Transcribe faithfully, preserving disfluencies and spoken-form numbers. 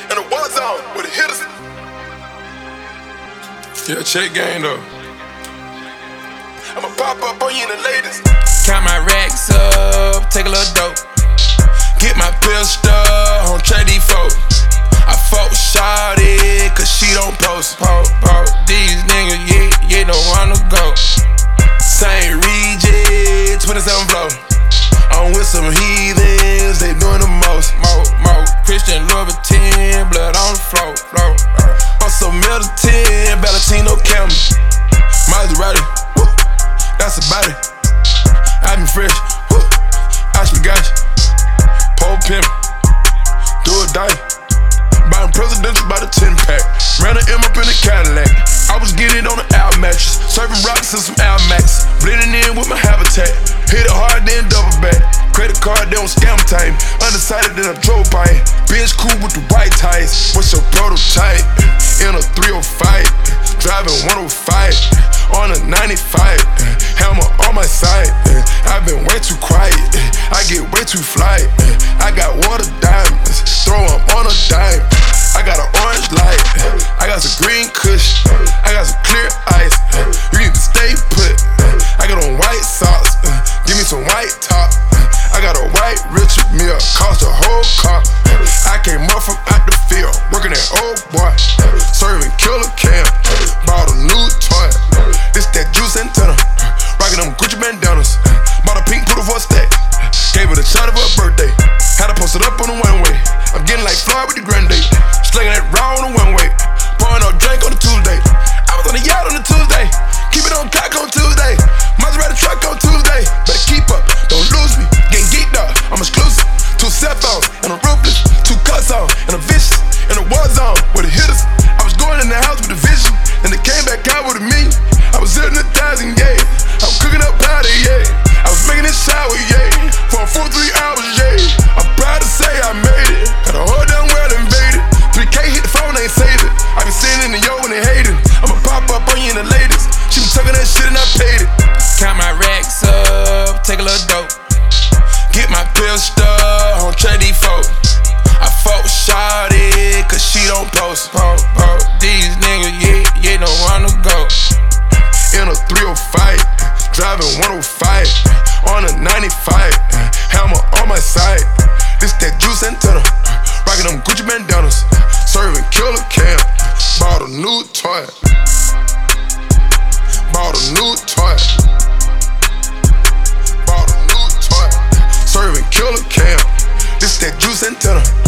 in a war zone with the hitters. Yeah, check game though. I'ma pop up on you in the latest. Count my racks up, take a little dope. Get my pistol, on trade these folks. I fuck shawty, cause she don't post. Po, po. These niggas, yeah, yeah, don't wanna go. Saint Regis, twenty-seven flow. I'm with some heathens, they doing the most. Mo, mo, Christian Louboutin, blood on the floor, floor. I'm some Middleton, Valentino Camel. Maserati, woo, that's about it. I been fresh, woo, I should got you. Pole pimp, do a die. Buying presidential by the ten pack. Ran an M up in the Cadillac. I was getting on the Al mattress, serving rocks and some Al Max. Blending in with my habitat. Hit it hard, then double back. Credit card, they don't scam time. Undecided, then I drove by it. Benz cool with the white tires. What's your prototype? In a three oh five. Driving one oh five. On a ninety-five. Hammer on my side. I've been way too quiet. I get way too fly. I got water diamonds. Throw them on a dime. I got an orange light. I got some green kush. I got some clear ice. You need to stay put. I got on white socks. Give me some white top. I got a white Richard Mille. Cost a whole car. I came up from out the field. Working at old boy. Serving killer cam. Bought a new toy. This that juice antenna. Rocking them Gucci bandanas. Bought a pink poodle for a stack. Gave it a shot of her birthday. Had her posted up on the one way. I'm getting like Floyd with the Grande. Slinging that raw on the one way. Pouring up drink on the Tuesday. I was on the yacht on the Tuesday. Keep it on cock on Tuesday. Maserati truck on Tuesday. Better keep up, don't lose me. Getting geeked up, I'm exclusive. Two cell phones and a ruthless. Two cuts on and a vicious. In a war zone with the hitters. I was going in the house with a vision. Then they came back out with a million. I was in a thousand, yeah. I was cooking up powder, yeah. I was making it shower, yeah. For a full three hours, yeah. I'm proud to say I made it. Got a whole damn world invaded. three K hit the phone, ain't save it. I been sitting in the yo when they hate it. I'ma pop up on you in the latest. She been tucking that shit and I paid it. Count my racks up, take a little dope. Get my pistol, on trade these folks. I fuck shawty, cause she don't post. Po, po. These niggas, yeah, yeah, don't wanna go. In a three oh five, driving one oh five. On a ninety-five, hammer on my side. This that juice antenna. Rocking them Gucci bandanas. Serving killer cam. Bought a new toy. Bought a new toy. Bought a new toy. Serving killer cam. This that juice antenna.